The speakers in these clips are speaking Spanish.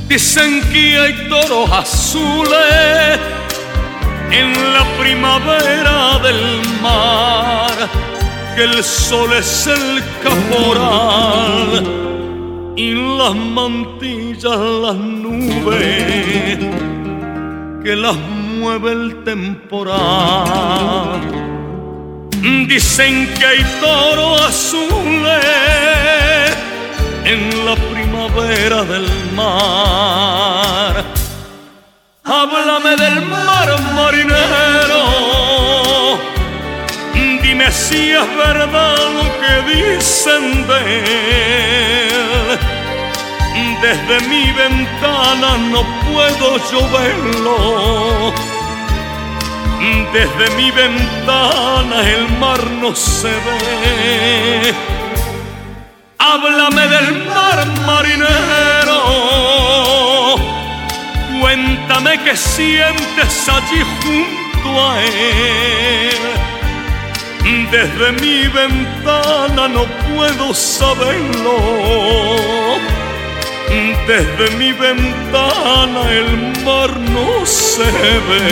Dicen que hay toros azules en la primavera del mar, que el sol es el caporal y las mantillas las nubes que las mueve el temporal. Dicen que hay toros azules en la primavera del mar. Háblame del mar, marinero, dime si es verdad lo que dicen de él. Desde mi ventana no puedo yo verlo, desde mi ventana el mar no se ve. Háblame del mar, marinero, cuéntame qué sientes allí junto a él. Desde mi ventana no puedo saberlo, desde mi ventana el mar no se ve.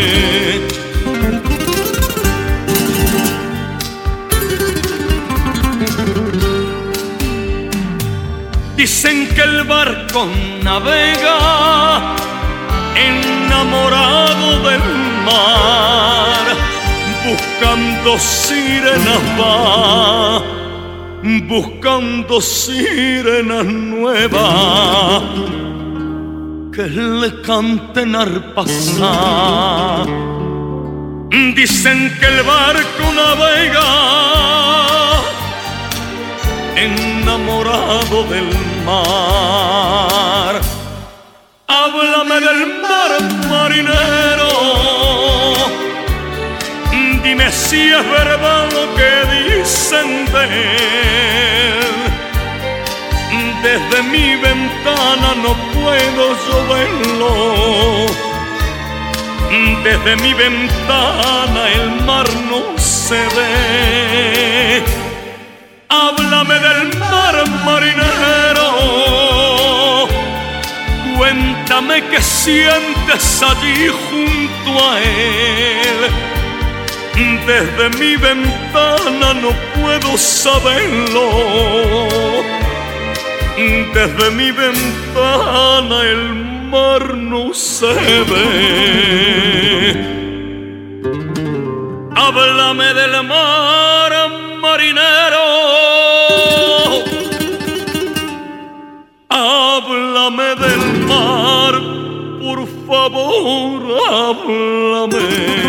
Dicen que el barco navega enamorado del mar, buscando sirenas va, buscando sirenas nuevas que le canten al pasar. Dicen que el barco navega enamorado del mar. Háblame del mar, marinero, dime si es verdad lo que dicen de él. Desde mi ventana no puedo yo verlo, desde mi ventana el mar no se ve. Háblame del mar, marinero, cuéntame qué sientes allí junto a él. Desde mi ventana no puedo saberlo, desde mi ventana el mar no se ve. Háblame del mar, marinero, háblame del mar, por favor, háblame.